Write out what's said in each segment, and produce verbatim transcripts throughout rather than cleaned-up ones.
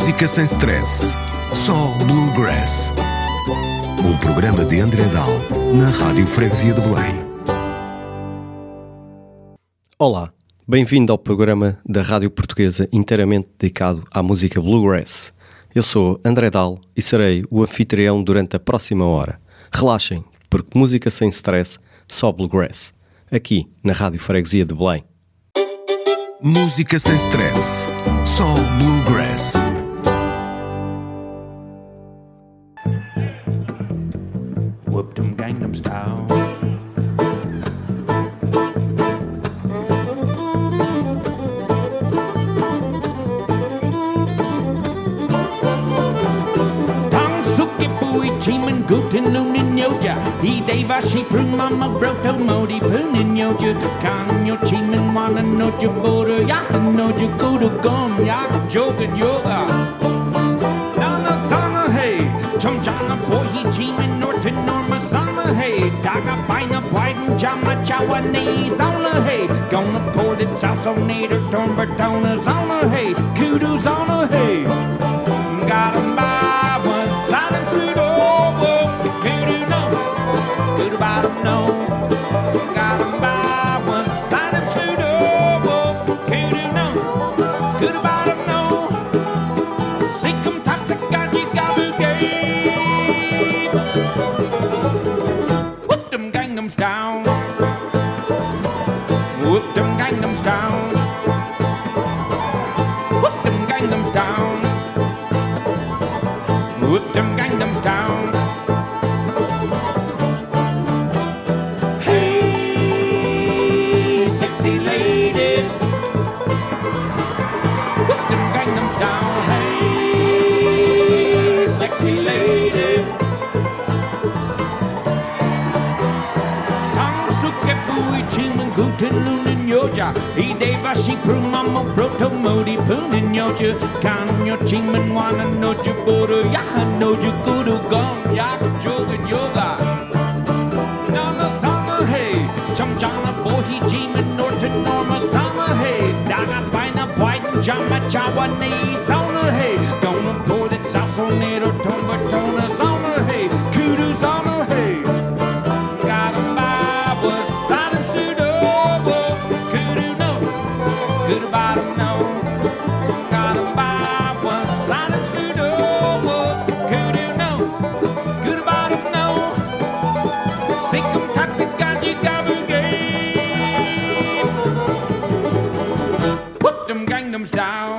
Música sem stress, só Bluegrass. Um programa de André Dal, na Rádio Freguesia de Belém. Olá, bem-vindo ao programa da Rádio Portuguesa inteiramente dedicado à música Bluegrass. Eu sou André Dal e serei o anfitrião durante a próxima hora. Relaxem, porque música sem stress, só Bluegrass. Aqui, na Rádio Freguesia de Belém. Música sem stress, só Bluegrass. Whooped 'em Gangnam Style. Tang suki bui chiman guten lunin yoja. He deva shi prun mama broto modi punin yoja. Kan yo chiman wana no jabura ya no jukudu gum ya jogan yoga. Nana sana hey, chum chana boy he chiman norton norma sana hey. Daga bina biden jama chawa nee zona hey. Gonna pour the sassinator tomber tona zona hey. Kudu zona hey. Got 'em by one side and suit over. Kudu no, kudu bottom no. Got 'em by one side and suit over. Kudu no, kudu bottom no. Seek 'em talk to God, you got to game. Whoop them Gangnams down. Whoop them Gangnams down. Whoop them Gangnams down. Whoop them Gangnams down. Hey, sexy lady. Whoop them Gangnams down. Hey, sexy lady. Tang suke bui chimen guten lunin yoja. I deva shi prun mama broto modi punin yoja. Kan yo chimen wana no juburu ya no jukudu gum ya jogan yoga. Nana sana hey, chum jana bohi chimen norton norma sana hey. Daga bina biden jama chawa nee zona hey. Gonna pour that sassinator tomba tona zona hey. Kudu zona hey. Got 'em by was side and suit over. Kudu no, kudu bottom no. Got 'em by was side and suit over. Kudu no, kudu bottom no. Seek 'em talk to God, you gabu game. Whoop them Gangnams down.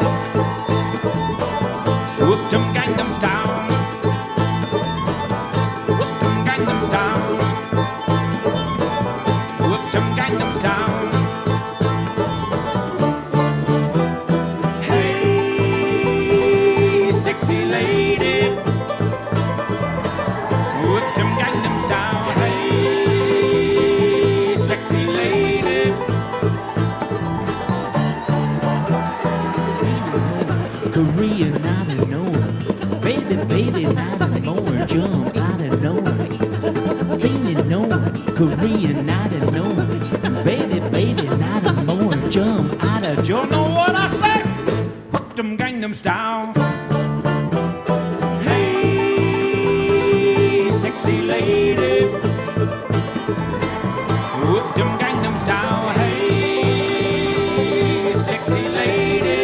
Whoop them Gangnams down. Whoop them Gangnams down. Whoop them Gangnams down. Hey, sexy lady. Whoop them Gangnams down. Hey, sexy lady. Korean, I don't know. Baby, baby, not more. Jump, I don't know. Feeling no. Korean, I don't know. Baby, baby, not more. Jump, I don't you know what I say? Put them Gangnams down. Hey, sexy lady. Put them Gangnams down. Hey, sexy lady.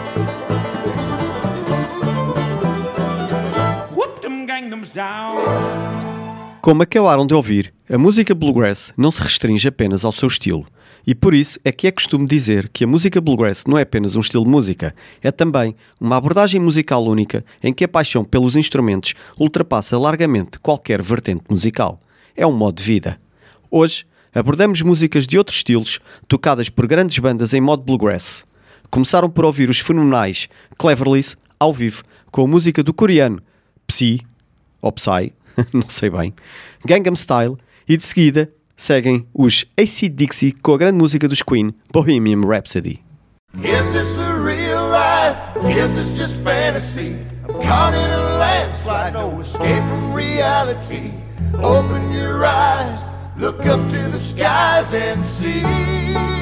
Whoop them Gangnams down. Como acabaram de ouvir, a música Bluegrass não se restringe apenas ao seu estilo. E por isso é que é costume dizer que a música Bluegrass não é apenas um estilo de música, é também uma abordagem musical única em que a paixão pelos instrumentos ultrapassa largamente qualquer vertente musical. É um modo de vida. Hoje, abordamos músicas de outros estilos tocadas por grandes bandas em modo Bluegrass. Começaram por ouvir os fenomenais Cleverlys ao vivo com a música do coreano Psy, ou Psy, não sei bem, Gangnam Style, e de seguida seguem os A C D C com a grande música dos Queen, Bohemian Rhapsody. Is this the real life? Is this just fantasy? I'm caught in a landslide, no escape from reality. Open your eyes, look up to the skies and see.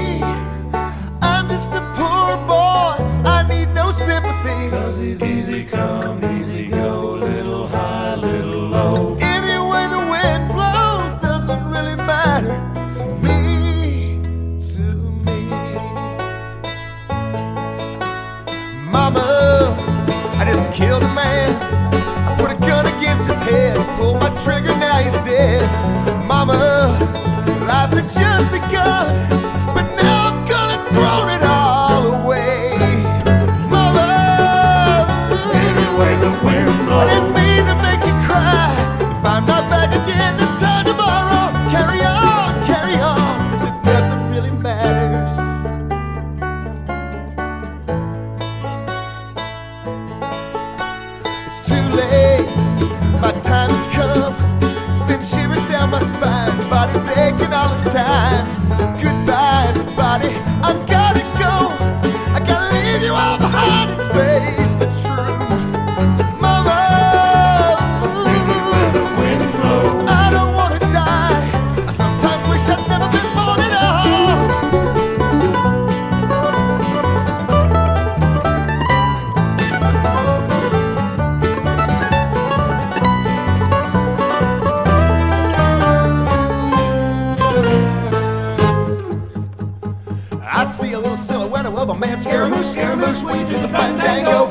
I'm just a poor boy, I need no sympathy. 'Cause he's easy come. Mama, I just killed a man. I put a gun against his head, pulled my trigger, now he's dead. Mama, life had just begun, but now I've gone and thrown it all away. Mama, anyway the wind blows. I didn't mean to make you cry. If I'm not back again this time tomorrow, carry on, carry on, as if nothing really matters. It's too late, my time has come. Send shivers down my spine, body's aching all the time. Goodbye, everybody, I've gotta go. I gotta leave you all behind and face the truth. Mama, I don't wanna die. I sometimes wish I'd never been born at all. I see a little silhouette of a man, Scaramouche, Scaramouche, when you do the fandango.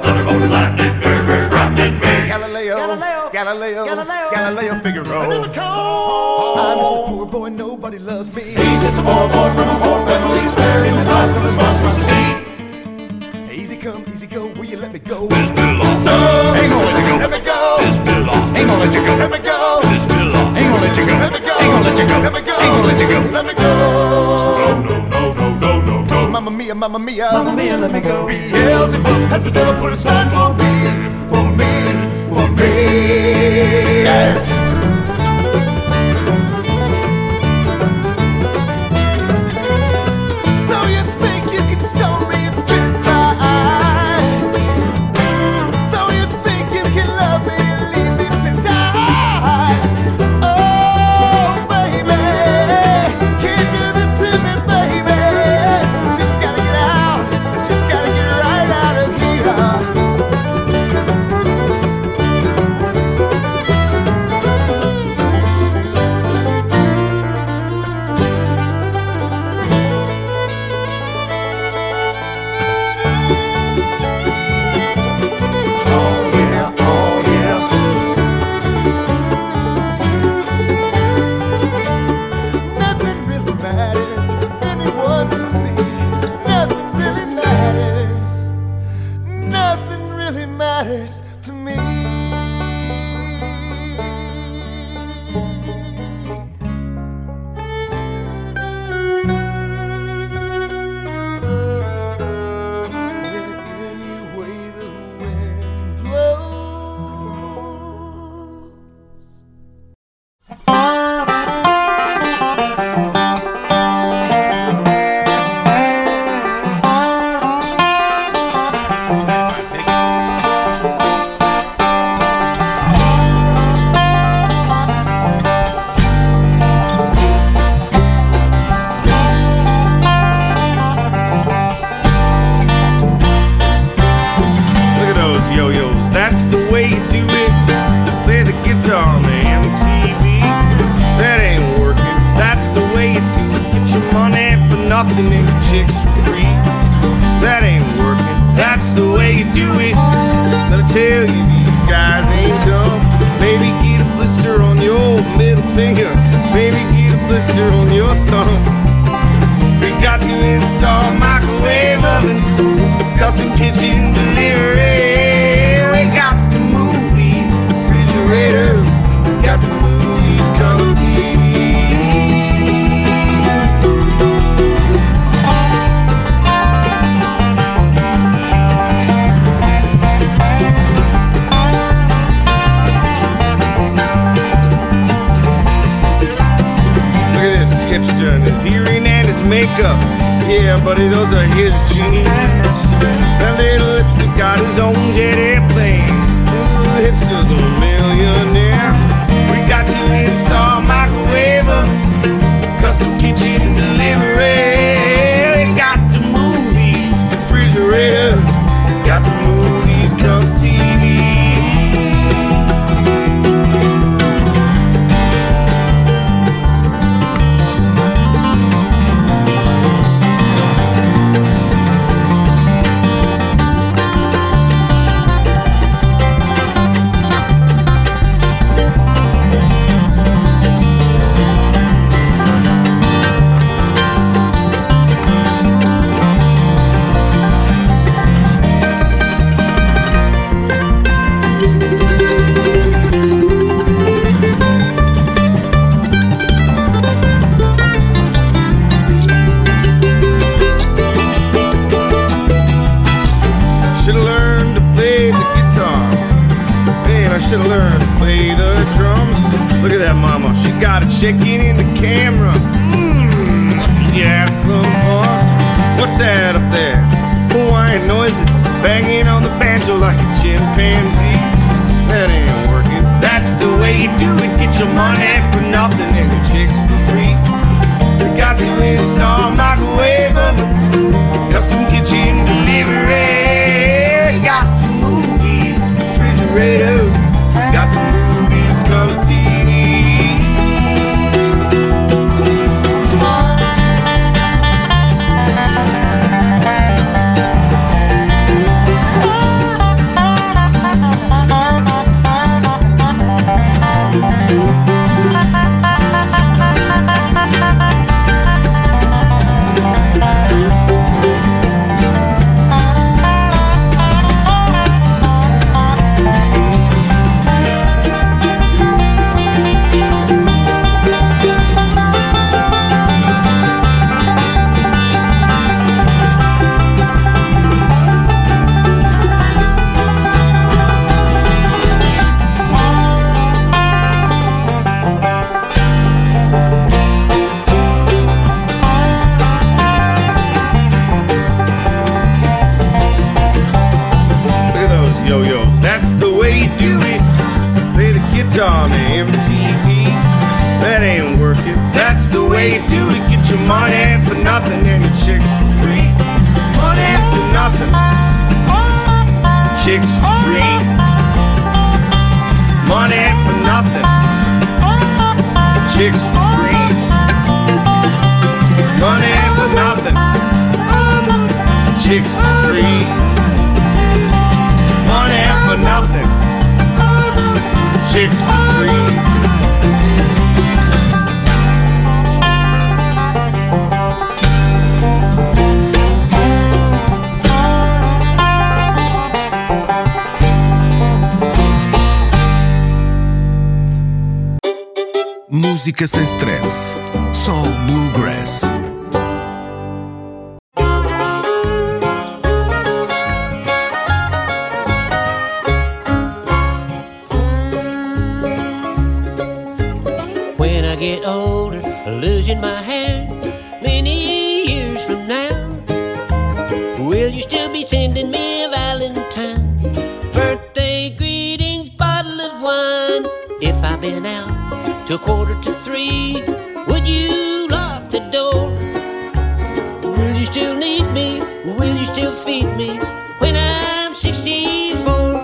Galileo, Galileo, Galileo, Galileo, Galileo Figaro. I'm just a poor boy, nobody loves me. He's just a poor boy from a poor family, sparing his life from his monstrosity. Easy come, easy go, will you let me go? This belong. No, Ain't gonna let you go. Let me go. This belong. Ain't gonna let you go. Let me go. This belong. Ain't gonna let you go. Let me go. Ain't gonna let you go. Let me go. Ain't gonna let you go. Let me go. No, no, no, no, no, no, no. Mamma mia, mamma mia, Mamma mia, let me go. Beelzebub has the devil put aside for me, for me, for me. Yeah. So you think you can stone me and spit in my eye? So you think you can love me and leave me to die? Oh, baby, can't do this to me, baby. Just gotta get out, just gotta get right out of here. Oh yeah, oh yeah. Nothing really matters, anyone can see. Nothing really matters. Nothing really matters to me. Any way the wind blows. Look at those yo-yos, that's the way you do it. Play the guitar on the M T V. That ain't working, that's the way you do it. Get your money for nothing and your chicks for free. That ain't working, that's the way you do it. Let me tell you, these guys ain't dumb. Maybe get a blister on your middle finger. Maybe get a blister on your thumb. We got to install microwave ovens, custom kitchen delivery. We got to move these refrigerators. We got to move these color T Look at this hipster and his earring and his makeup. Yeah, buddy, those are his jeans. That little lipstick got his own jet airplane. The hipster's a millionaire. We got to install microwave ovens, custom kitchen delivery. We got to move these refrigerators. Got to move these color T Vs. should've learned to play the guitar. Man, I should've learned to play the drums. Look at that mama, she got a chicken in the camera. Mmm, yeah, some fun. What's that up there? Hawaiian noises, banging on the banjo like a chimpanzee. That ain't working. That's the way you do it. Get your money for nothing and your chicks for free. You got to install microwave ovens, custom kitchen delivery. You got to move these refrigerators. You got to move these color T Vs. On the M T V, that ain't working. That's the way you do it. Get your money for nothing and your chicks for free. Money for nothing, chicks for free. Money for nothing, chicks for free. Money for nothing, chicks for free. Money for nothing, chicks for free. Música sem stress. Só Bluegrass. Get older, losing my hair many years from now. Will you still be sending me a Valentine, birthday greetings, bottle of wine? If I've been out till quarter to three, would you lock the door? Will you still need me? Will you still feed me when I'm sixty-four?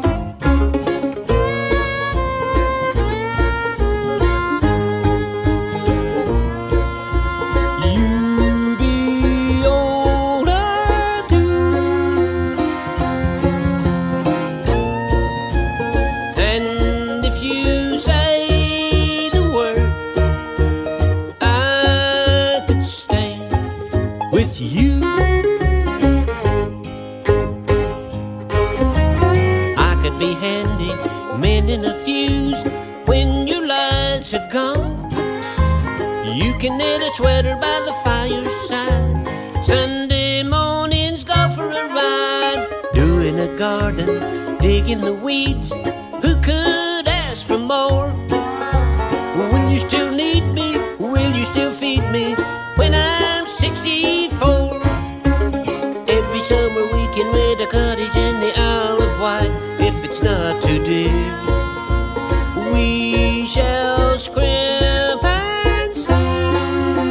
Sweater by the fireside, Sunday mornings go for a ride, doing a garden, digging the weeds. Who could ask for more? Will you still need me? Will you still feed me when I'm sixty-four? Every summer we can rent a cottage in the Isle of Wight. If it's not too dear, we shall scrimp and save.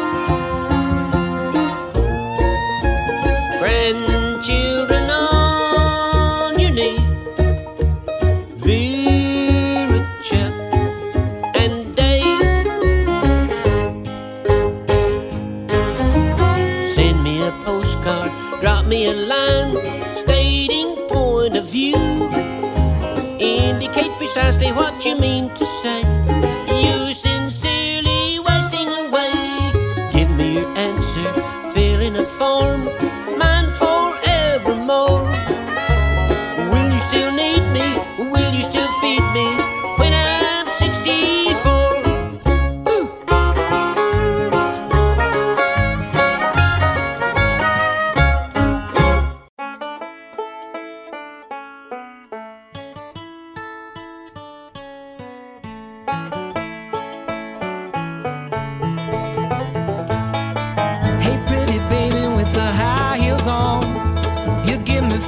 Grandchildren on your knee, Vera, Chuck, and Dave. Send me a postcard, drop me a line, stating point of view. Indicate precisely what you mean to say.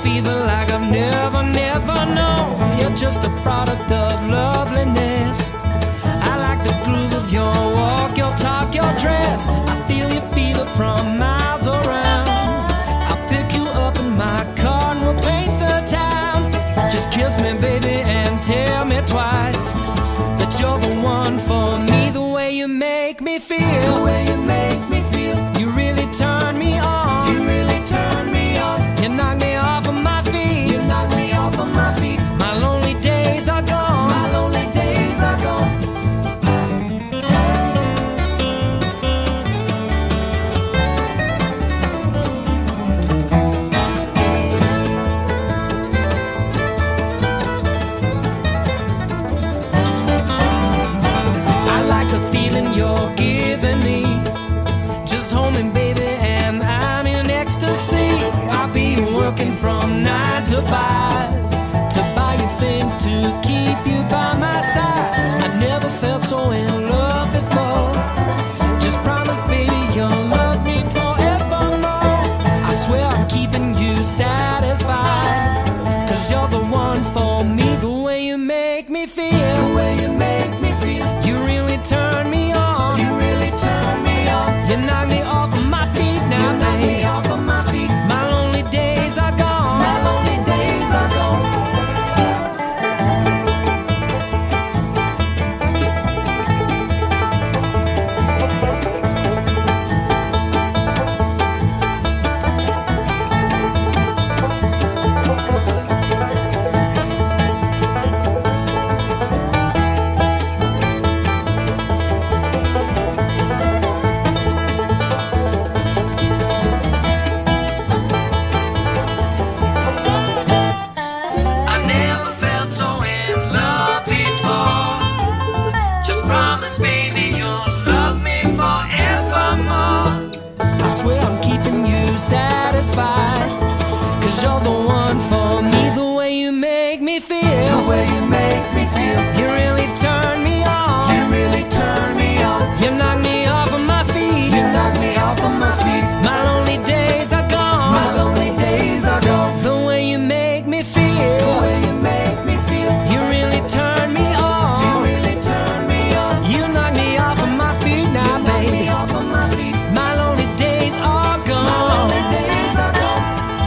fever like I've never, never known. You're just a product of loveliness. I like the groove of your walk, your talk, your dress. I feel your fever from miles around. I'll pick you up in my car and we'll paint the town. Just kiss me, baby, and tell me twice that you're the one for me. The way you make me feel, the way you make me feel, you really turn me on. You really turn me on. You knock me off of my feet. You knock me off of my feet. My lonely days are gone. My lonely days are gone. You're giving me, just hold me, baby, and I'm in ecstasy. I'll be working from nine to five to buy you things to keep you by my side. I never felt so in love before. Just promise, baby, you'll love me forevermore. I swear I'm keeping you satisfied, 'cause you're the one for me. The way you make me feel, the way you make me feel, you really turn me on. You knock me off of my feet now, you knock me off of my feet. My lonely days are gone. My lonely days are gone. Satisfied, 'cause you're the one for me. The way you make me feel, the way you make me feel, you really turn me on. You really turn me on. You knock me off of my feet. You knock me off of my feet. My lonely days are gone. My lonely days are gone. The way you make me feel, the way you make me feel, you really turn me on. You really turn me on. You knock me off of my feet now, baby. Off of my feet. My lonely days are gone. My lonely days are gone.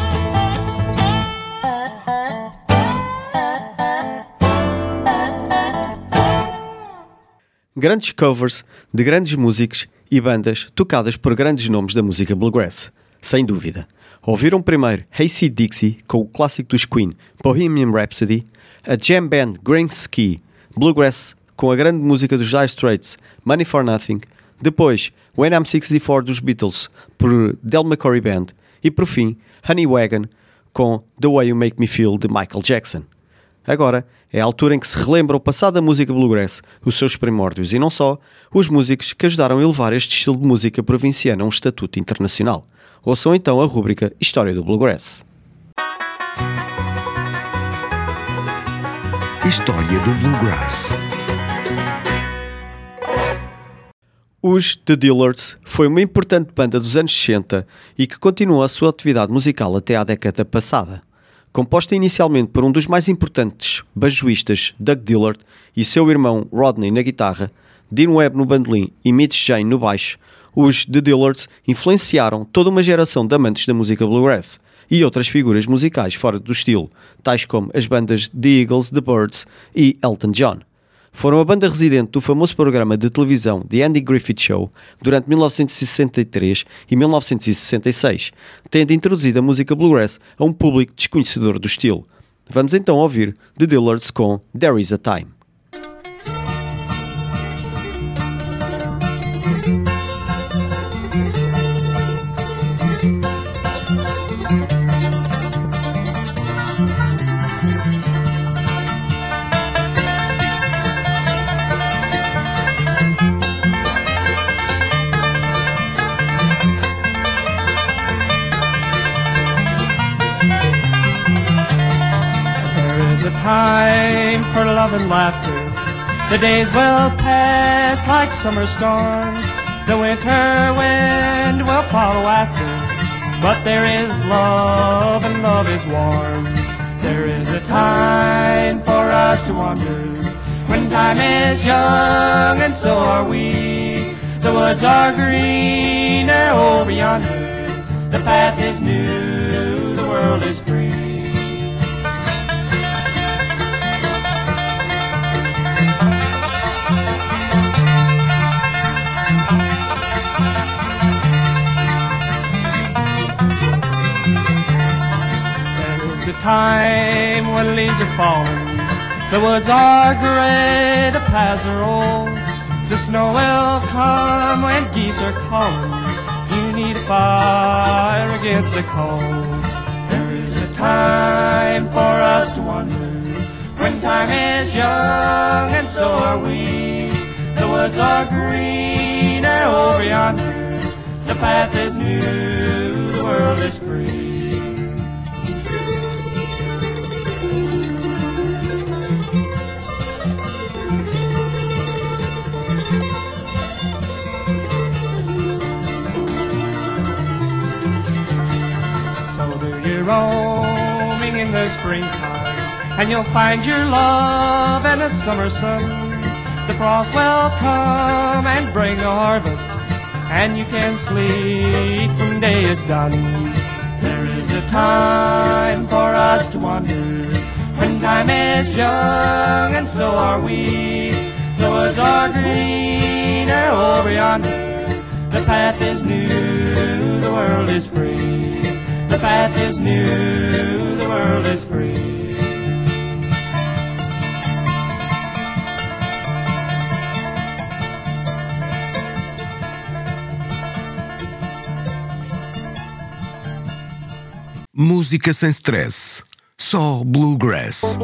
Grandes covers de grandes músicos e bandas tocadas por grandes nomes da música bluegrass, sem dúvida. Ouviram primeiro Hey Dixie com o clássico dos Queen, Bohemian Rhapsody, a jam band Greensky, bluegrass com a grande música dos Dire Straits, Money for Nothing, depois When I'm sixty four dos Beatles por Del McCoury Band e por fim Honey Wagon com The Way You Make Me Feel de Michael Jackson. Agora é a altura em que se relembra o passado da música bluegrass, os seus primórdios e não só, os músicos que ajudaram a elevar este estilo de música provinciana a um estatuto internacional. Ouçam então a rúbrica História do Bluegrass. História do Bluegrass. Os The Dillards foi uma importante banda dos anos sessenta e que continuou a sua atividade musical até à década passada. Composta inicialmente por um dos mais importantes bajuístas, Doug Dillard, e seu irmão Rodney na guitarra, Dean Webb no bandolim e Mitch Jane no baixo, os The Dillards influenciaram toda uma geração de amantes da música bluegrass e outras figuras musicais fora do estilo, tais como as bandas The Eagles, The Byrds e Elton John. Foram a banda residente do famoso programa de televisão The Andy Griffith Show durante mil novecentos e sessenta e três e mil novecentos e sessenta e seis, tendo introduzido a música bluegrass a um público desconhecedor do estilo. Vamos então ouvir The Dillards com There Is a Time. A time for love and laughter. The days will pass like summer storms. The winter wind will follow after. But there is love, and love is warm. There is a time for us to wander, when time is young and so are we. The woods are greener over yonder, the path is new, the world is free. The time when leaves are falling, the woods are gray, the paths are old. The snow will come when geese are calling. You need a fire against the cold. There is a time for us to wander, when time is young and so are we. The woods are greener over yonder, the path is new, the world is free. Roaming in the springtime, and you'll find your love in the summer sun. The frost will come and bring a harvest, and you can sleep when day is done. There is a time for us to wander, when time is young and so are we. The woods are greener over yonder, the path is new, the world is free. The path is new, the world is free. Música sem stress, só bluegrass.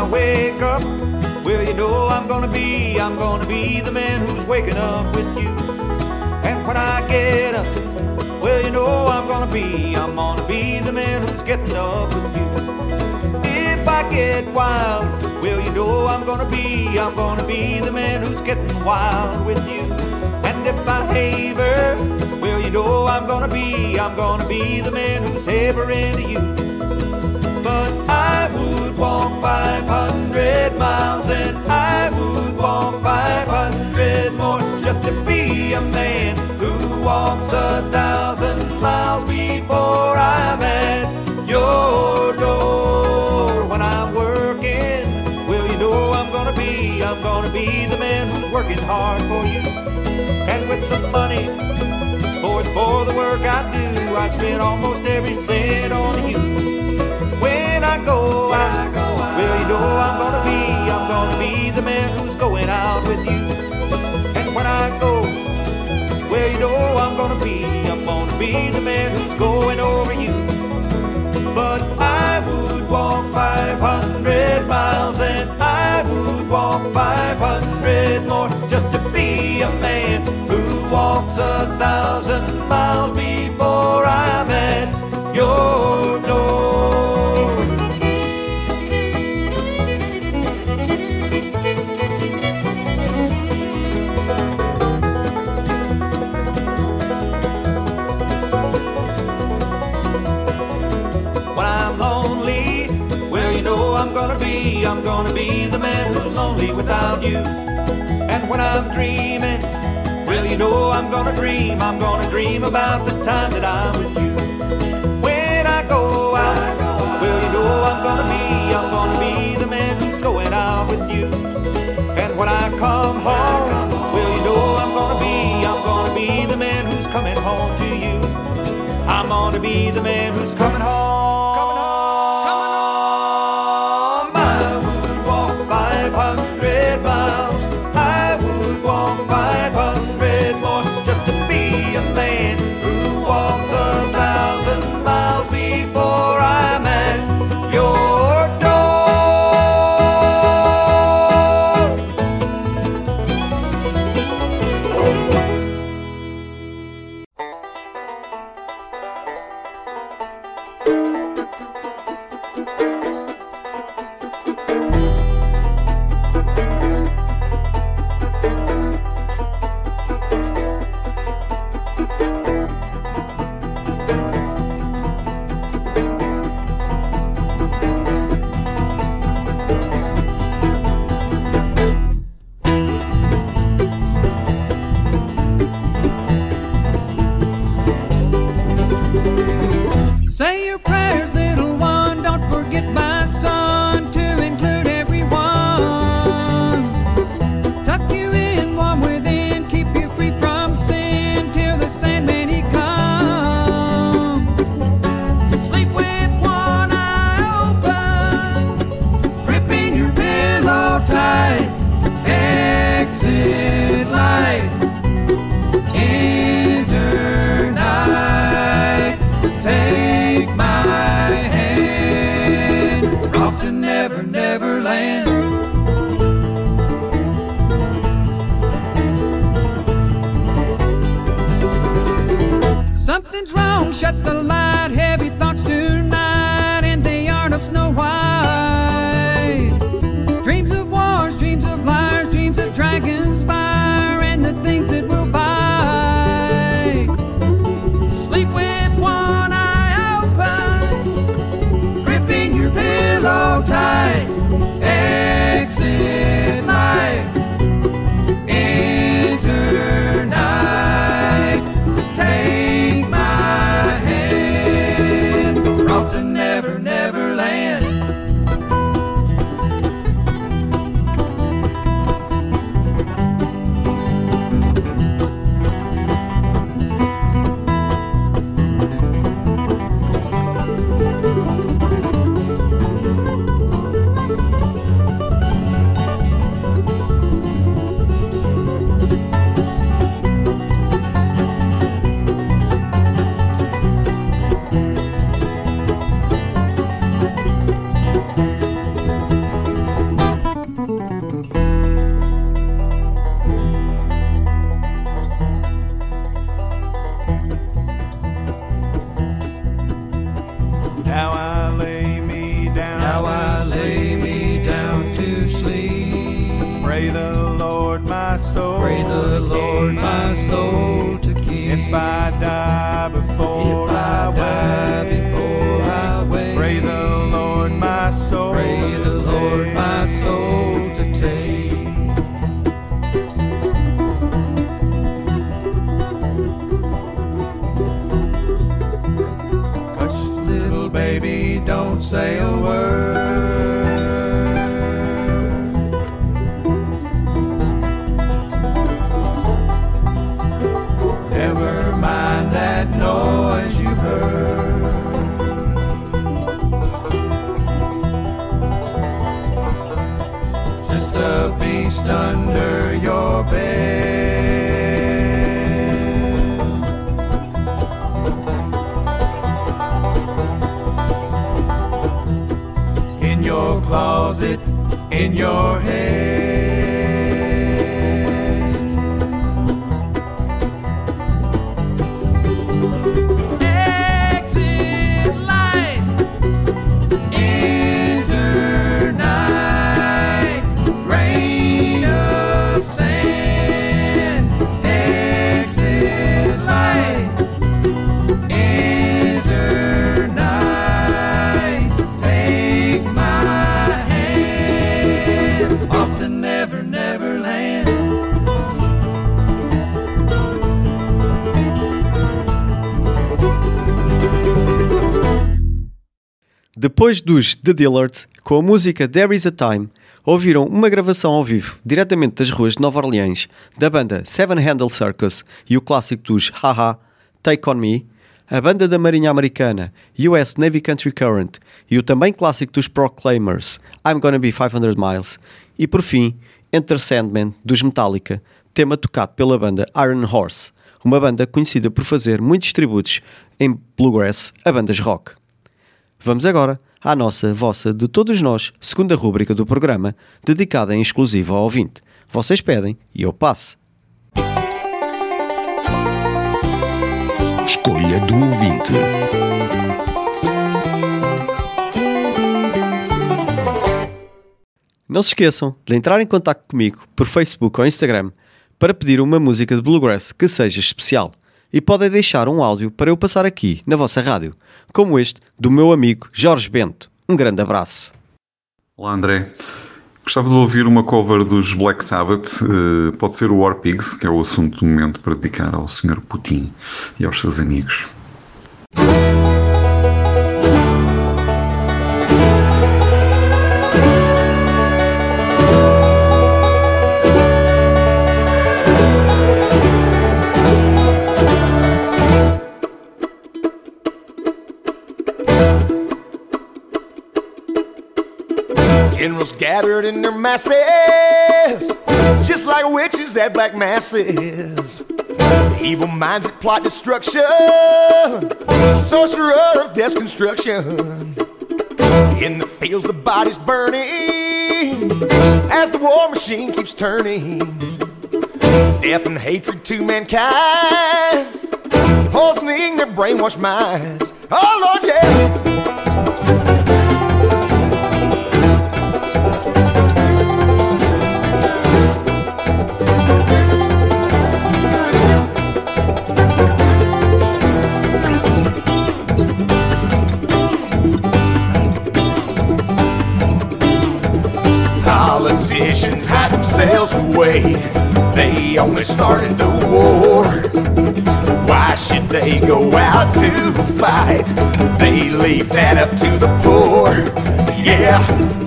I wake up, well, you know I'm gonna be, I'm gonna be the man who's waking up with you. And when I get up, well, you know I'm gonna be, I'm gonna be the man who's getting up with you. If I get wild, well, you know I'm gonna be, I'm gonna be the man who's getting wild with you. And if I haver, well, you know I'm gonna be, I'm gonna be the man who's haver into you. But I would walk five hundred miles and I would walk five hundred more just to be a man who walks a thousand miles before I'm at your door. When I'm working, well, you know I'm gonna be, I'm gonna be the man who's working hard for you. And with the money, for it's for the work I do, I'd spend almost every cent on you. When I go out, well, you know I'm gonna be, I'm gonna be the man who's going out with you. And when I go, well, you know I'm gonna be, I'm gonna be the man who's going over you. But I would walk five hundred miles and I would walk five hundred more just to be a man who walks a thousand miles before I'm at your door. I'm gonna be, I'm gonna be the man who's lonely without you. And when I'm dreaming, well, you know I'm gonna dream, I'm gonna dream about the time that I'm with you. When I go out, well, you know I'm gonna be, I'm gonna be the man who's going out with you. And when I come home, well, you know I'm gonna be, I'm gonna be the man who's coming home to you. I'm gonna be the man who's coming home. Shut the light, heavy thoughts tonight in the yard of Snow White. Dreams of wars, dreams of liars, dreams of dragons, fire, and the things that will bite. Sleep with one eye open, gripping your pillow tight. Exit light, enter night. Take my hand. lay me down to sleep. Pray the Lord my soul, pray the Lord my soul to keep. If I die before if I, I die wake, before I wake, pray the Lord my soul, pray the Lord my soul to take. Hush, little baby, don't say a word. Never mind that noise you heard. Just a beast under your bed. In your closet, in your head. Exit light, enter night, rain of sand. Exit light, enter night, take my hand, off to Never Never Land. Depois dos The Dillards, com a música There Is a Time, ouviram uma gravação ao vivo, diretamente das ruas de Nova Orleans, da banda Seven Handle Circus e o clássico dos Haha, Take On Me, a banda da Marinha Americana U S Navy Country Current e o também clássico dos Proclaimers, I'm Gonna Be five hundred miles, e por fim, Enter Sandman, dos Metallica, tema tocado pela banda Iron Horse, uma banda conhecida por fazer muitos tributos em bluegrass a bandas rock. Vamos agora à nossa, vossa, de todos nós, segunda rúbrica do programa, dedicada em exclusivo ao ouvinte. Vocês pedem e eu passo. Escolha do ouvinte. Não se esqueçam de entrar em contato comigo por Facebook ou Instagram para pedir uma música de bluegrass que seja especial. E podem deixar um áudio para eu passar aqui na vossa rádio, como este do meu amigo Jorge Bento. Um grande abraço. Olá André, gostava de ouvir uma cover dos Black Sabbath, uh, pode ser o War Pigs, que é o assunto do momento para dedicar ao senhor Putin e aos seus amigos. Generals gathered in their masses, just like witches at black masses. Evil minds that plot destruction, sorcerer of death's construction. In the fields the body's burning, as the war machine keeps turning. Death and hatred to mankind, poisoning their brainwashed minds. Oh Lord, yeah. Politicians hide themselves away, they only started the war. Why should they go out to fight? They leave that up to the poor. Yeah.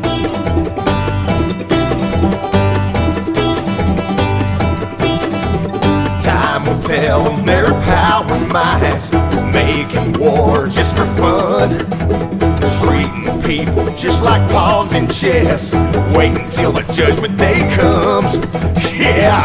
Time will tell them their power minds, making war just for fun, treating people just like pawns in chess, wait until the judgment day comes. Yeah.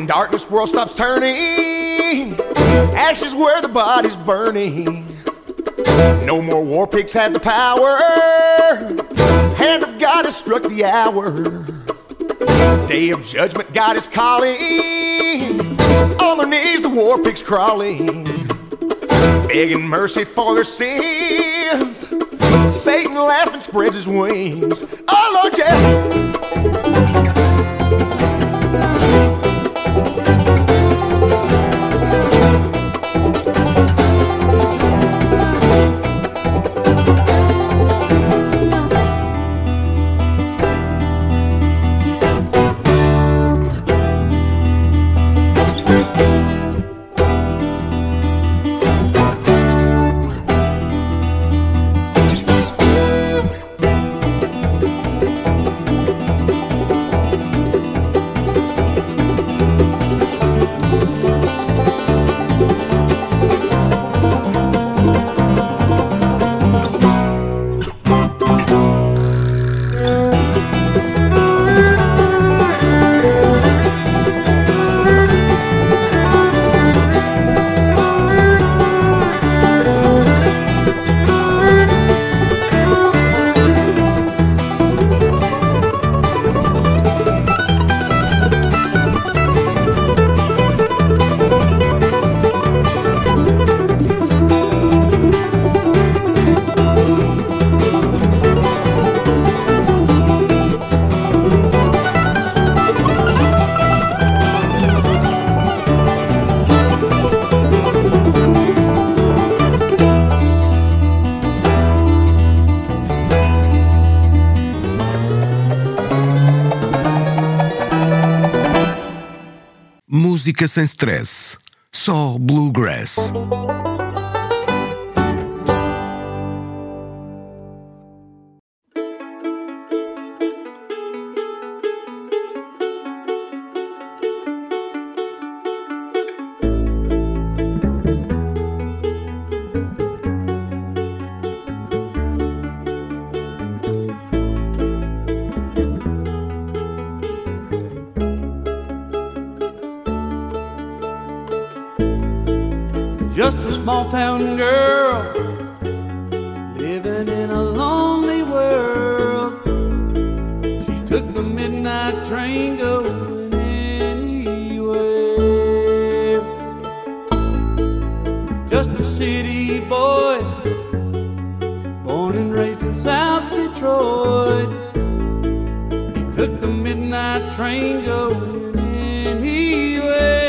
in darkness, world stops turning. Ashes where the body's burning. No more war pigs have the power. Hand of God has struck the hour. Day of judgment, God is calling. On their knees, the war pigs crawling, begging mercy for their sins. Satan laughing spreads his wings. Oh Lord, yeah. Música sem stress, só bluegrass. Just a small town girl living in a lonely world. She took the midnight train going anywhere. Just a city boy, born and raised in South Detroit. He took the midnight train going anywhere.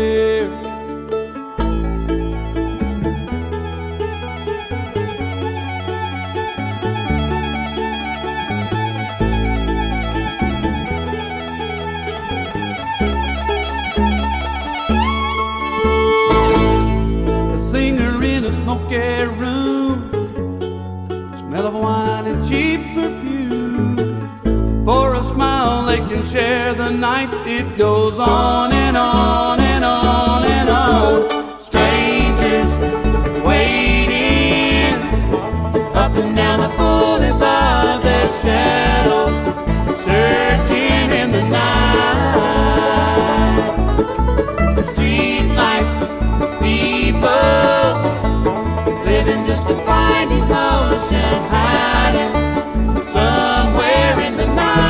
Smoky room, smell of wine and cheap perfume. For a smile they can share the night. It goes on and on and on and on. Strangers waiting up and down the boulevard, their shadows searching in the night. Street life, people just to find emotion hiding somewhere in the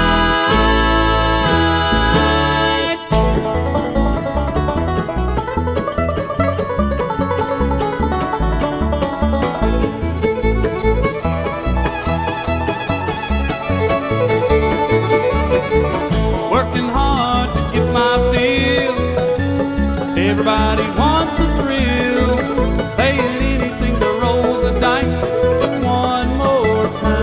night. Working hard to get my fill. Everybody wants the thrill, paying anything to roll the dice just one more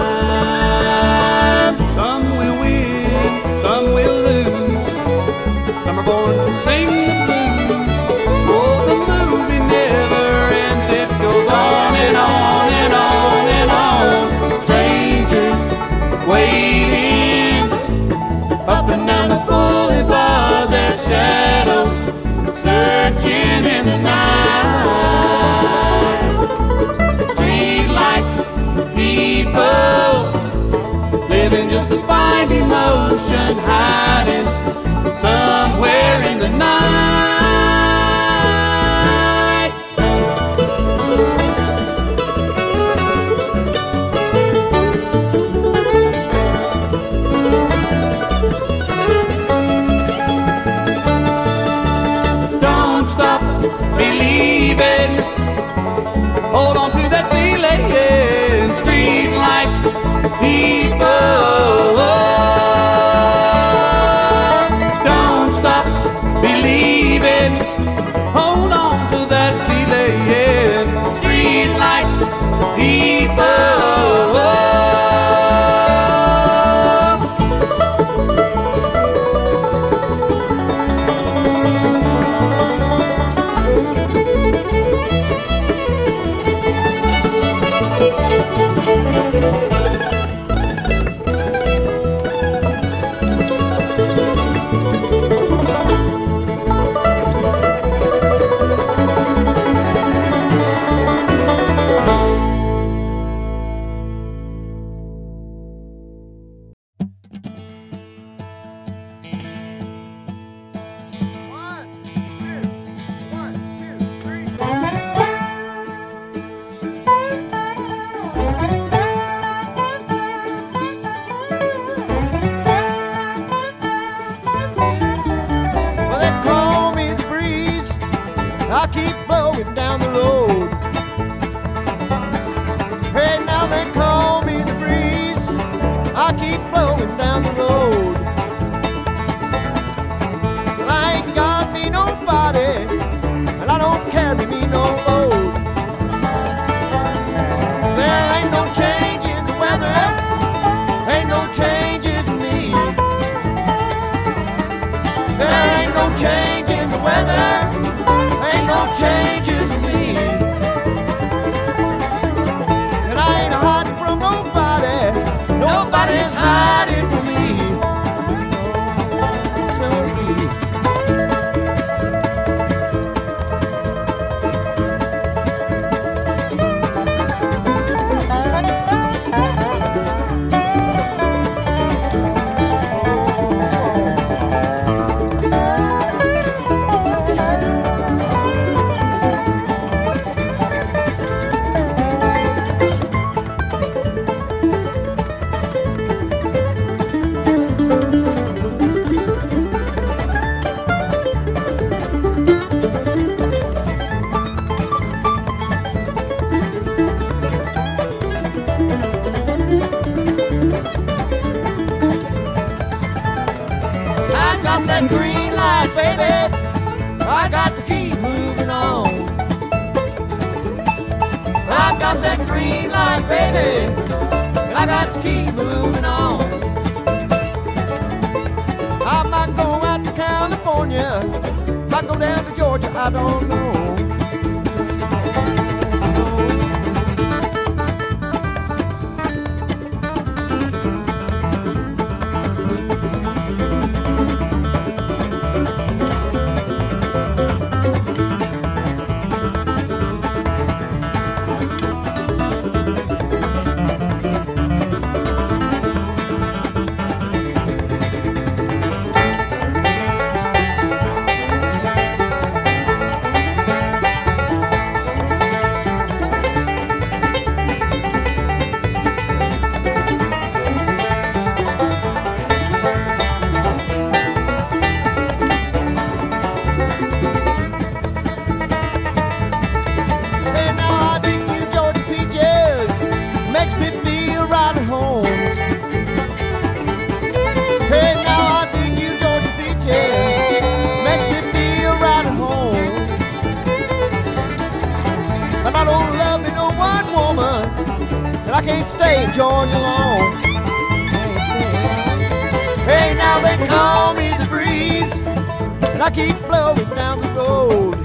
time. Some will win, some will lose. Some are born to sing the blues. Oh, the movie never ends. It goes on and on and on and on. Strangers waiting up and down the boulevard, their shadows searching in keep blowing down the road. Hey, now they call me the breeze. I keep blowing down the road. Well, I ain't got me nobody, and I don't carry me no load. There ain't no change in the weather, ain't no changes in me. There ain't no change in the weather, ain't no changes in me. And I ain't hiding from nobody, nobody's hiding from me. Sorry. I got that green light, baby. I got to keep moving on. I got that green light, baby. I got to keep moving on. I might go out to California, might go down to Georgia, I don't know. I don't love me no one woman, and I can't stay in Georgia long. Can't stay long. Hey, now they call me the breeze, and I keep blowing down the road.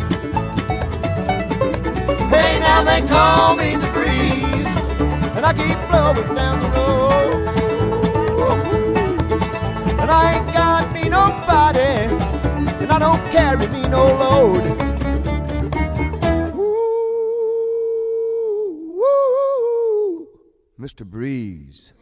Hey, now they call me the breeze, and I keep blowing down the road. And I ain't got me nobody, and I don't carry me no load. Mister Breeze.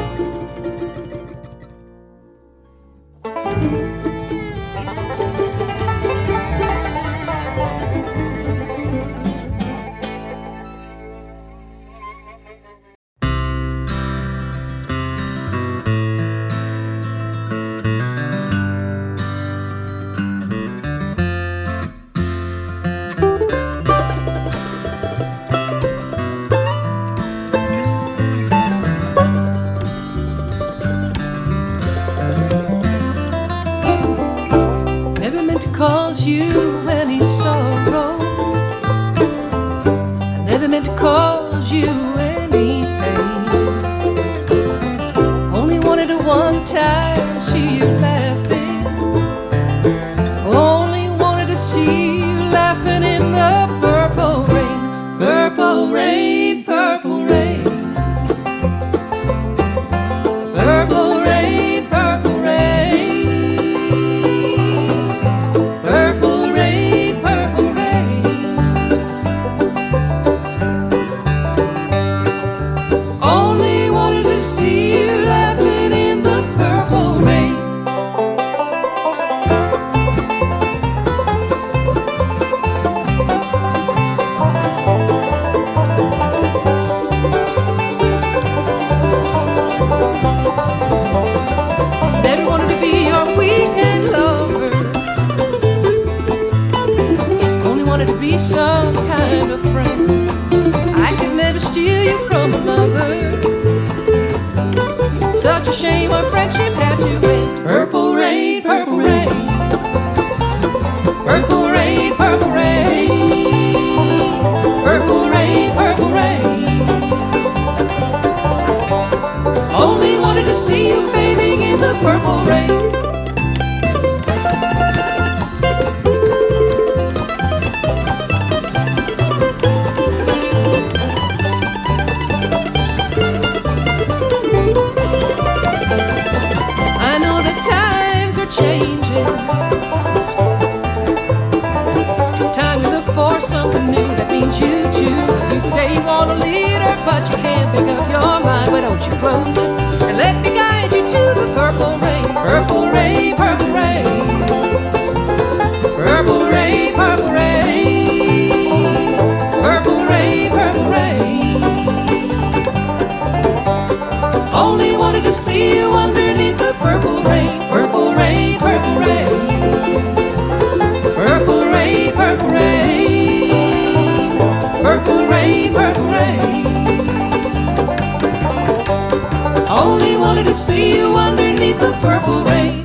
Cause you any sorrow. I never meant to cause you any pain. Only wanted to one time see you laughing. Only wanted to see you laughing in the purple rain. Purple rain, purple rain. Purple rain, purple rain. you from another. Such a shame our friendship had to end. Purple rain, purple rain. Purple rain, purple rain. Purple rain, purple rain. Only wanted to see you bathing in the purple rain. I know the times are changing. It's time to look for something new that means you too. You say you want a leader, but you can't make up your mind. Why don't you close it and let me guide you to the purple rain? Purple rain, purple rain. Purple rain, purple rain. Purple rain, purple rain. Only wanted to see you underneath the purple rain. Purple rain, purple rain. Purple rain, purple rain. Purple rain, purple rain. Only wanted to see you underneath the purple rain.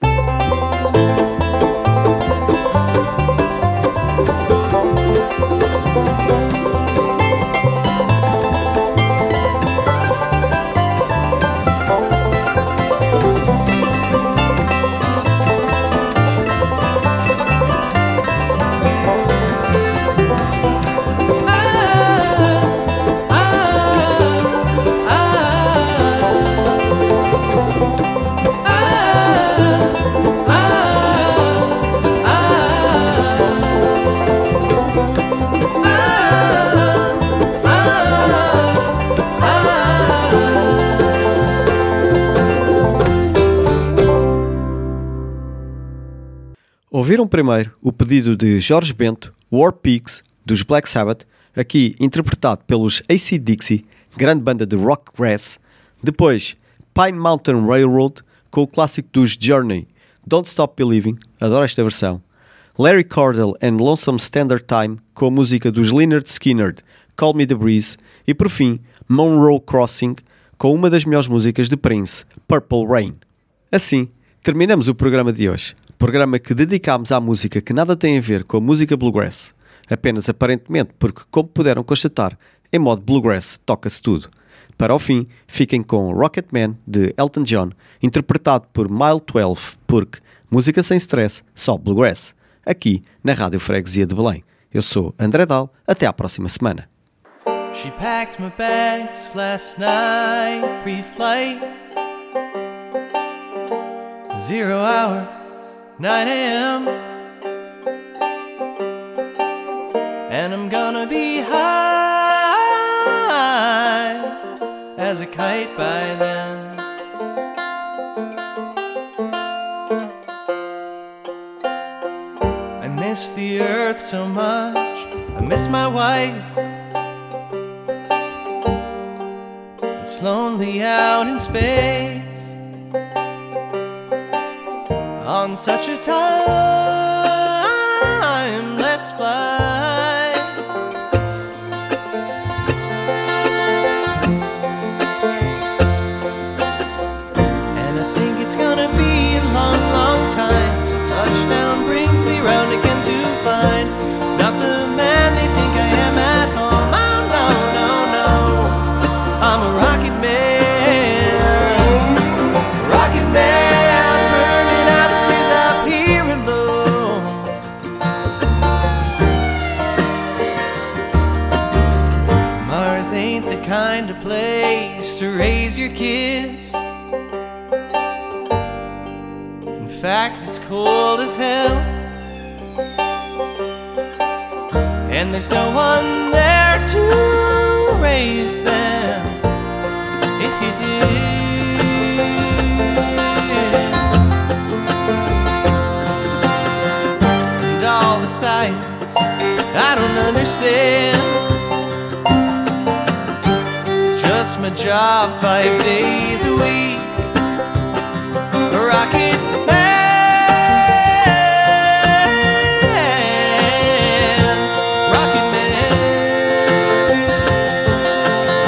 Ouviram primeiro o pedido de Jorge Bento, War Pigs, dos Black Sabbath, aqui interpretado pelos A C Dixie, grande banda de rock grass. Depois, Pine Mountain Railroad, com o clássico dos Journey, Don't Stop Believing, adoro esta versão. Larry Cardell and Lonesome Standard Time, com a música dos Lynyrd Skynyrd, Call Me The Breeze. E por fim, Monroe Crossing, com uma das melhores músicas de Prince, Purple Rain. Assim, terminamos o programa de hoje. Programa que dedicámos à música que nada tem a ver com a música bluegrass. Apenas aparentemente porque, como puderam constatar, em modo bluegrass toca-se tudo. Para o fim, fiquem com Rocketman, de Elton John, interpretado por Mile doze, porque música sem stress, só bluegrass. Aqui, na Rádio Freguesia de Belém. Eu sou André Dal, até à próxima semana. She packed my bags last night, pre-flight, zero hour, nine a.m. And I'm gonna be high as a kite by then. I miss the earth so much, I miss my wife. It's lonely out in space on such a timeless flight. And I think it's gonna be a long, long time till touchdown brings me round again to find not the man they think I am at home. Oh no, no, no, I'm a rocket man, rocket man. Ain't the kind of place to raise your kids. In fact, it's cold as hell, and there's no one there to raise them if you did. And all the science I don't understand, just my job five days a week. A rocket man, rocket man.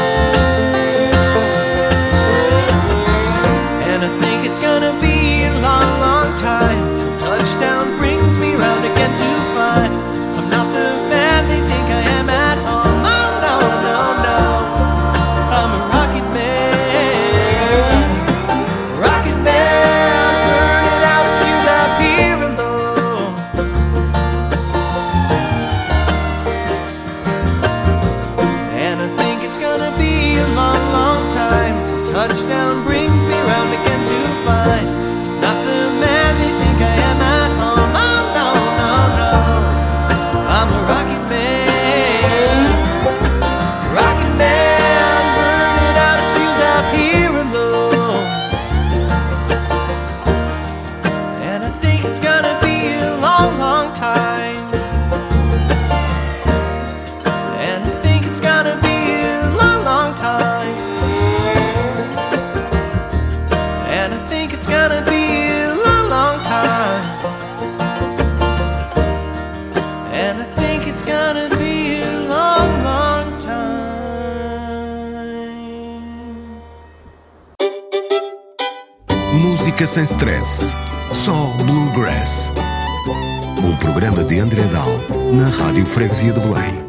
touchdown brings me round again to find not the man they think I am at home. Oh no, no, no, I'm a rocket man, rocket man, burning out his fuse out here alone. And I think it's gonna be a long, long time. And I think it's gonna be a long, long time. And I think it's gonna be a long, long time. And I think it's gonna be a long, long time. Música sem stress. Só Bluegrass. Um programa de André Dal na Rádio Freguesia de Belém.